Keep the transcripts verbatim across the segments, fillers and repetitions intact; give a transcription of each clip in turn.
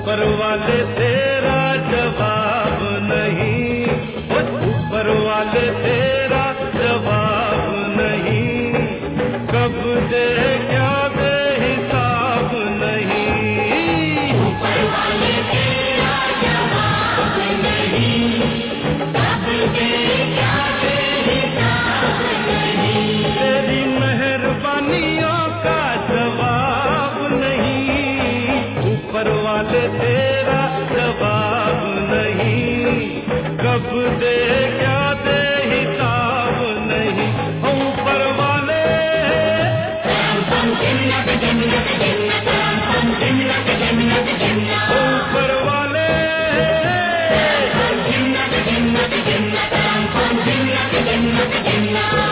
ऊपर वाले तेरा जवाब नहीं, ऊपर वाले तेरा जवाब नहीं, कब दे क्या दे हिसाब नहीं। ऊपर वाले तेरा जवाब नहीं, कब दे क्या दे हिसाब नहीं। तेरी मेहरबानियों का जवाब नहीं, ऊपर वाले तेरा जवाब नहीं, कब दे क्या दे हिसाब नहीं। ऊपर वाले जन्नत जन्नत जन्नत जन्नत जन्नत जन्नत ऊपर वाले जन्नत जन्नत जन्नत जन्नत जन्नत जन्नत।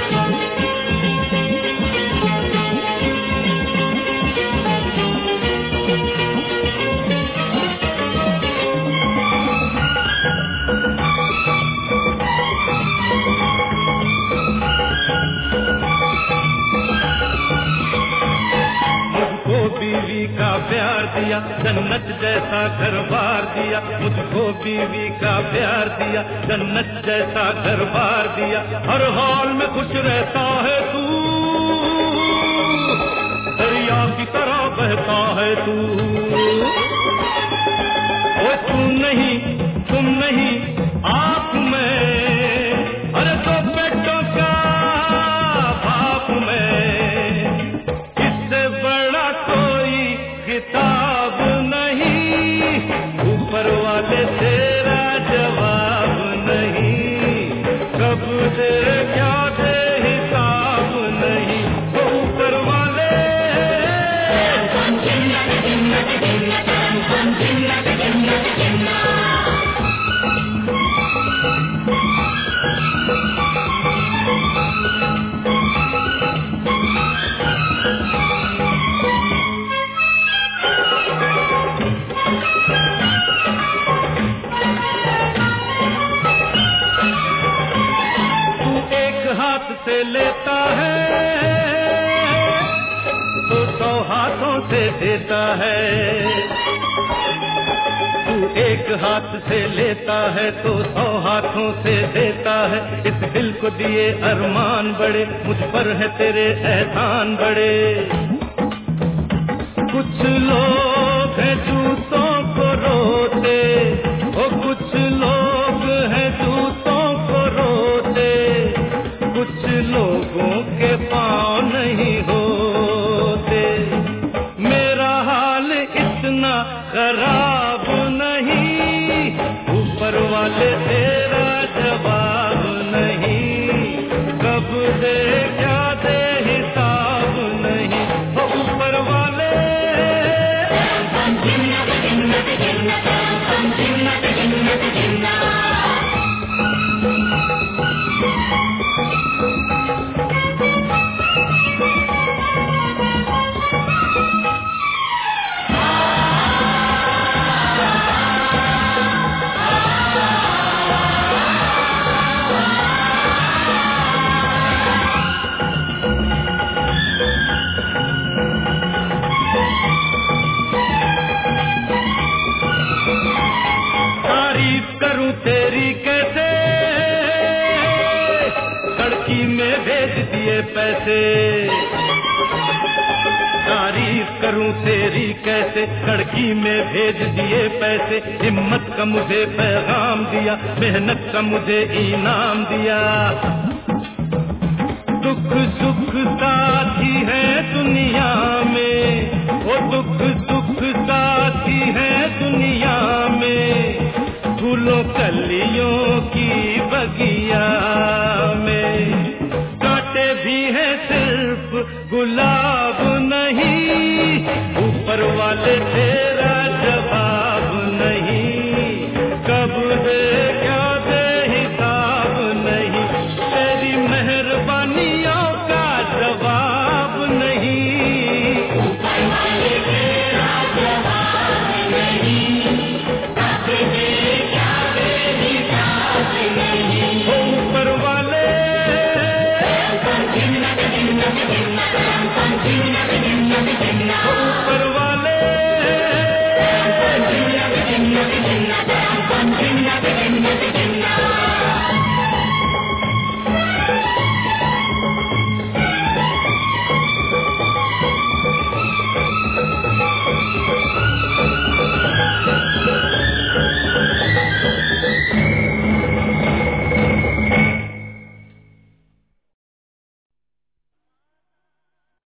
बीवी का प्यार दिया, जन्नत जैसा घर बार दिया, मुझको बीवी का प्यार दिया, जन्नत जैसा घर बार दिया। हर हाल में खुश रहता है तू, दरिया की तरह बहता है तू। ओ तू नहीं तुम नहीं आप में, अरे तो बेटों का बाप में, इससे बड़ा कोई किताब नहीं। ऊपर वाले तेरा जवाब नहीं, कब दे क्या दे हिसाब नहीं। ऊपर वाले जन्नत जन्नत जन्नत जन्नत जन्नत जन्नत। से लेता है तो सौ हाथों से देता है, तू एक हाथ से लेता है तो सौ हाथों से देता है। इस दिल को दिए अरमान बड़े, मुझ पर है तेरे एहसान बड़े। कुछ लोग हैं जूतों को रोते, ओ कुछ लोग हैं जूतों को रोते, कुछ लोगों के पाँव नहीं होते। मेरा हाल इतना खराब नहीं, ऊपर वाले तेरा जवाब नहीं, कब दे क्या दे हिसाब नहीं। ऊपर वाले जन्नत जन्नत जन्नत जन्नत जन्नत जन्नत। तेरी कैसे सड़की में भेज दिए पैसे, तारीफ करूं तेरी कैसे सड़की में भेज दिए पैसे। हिम्मत का मुझे पैगाम दिया, मेहनत का मुझे इनाम दिया। दुख सुख साथी है दुनिया में, वो दुख सुख साथी है दुनिया में, फूलों कलियों की बगिया में। कांटे भी हैं सिर्फ गुलाब नहीं, ऊपर वाले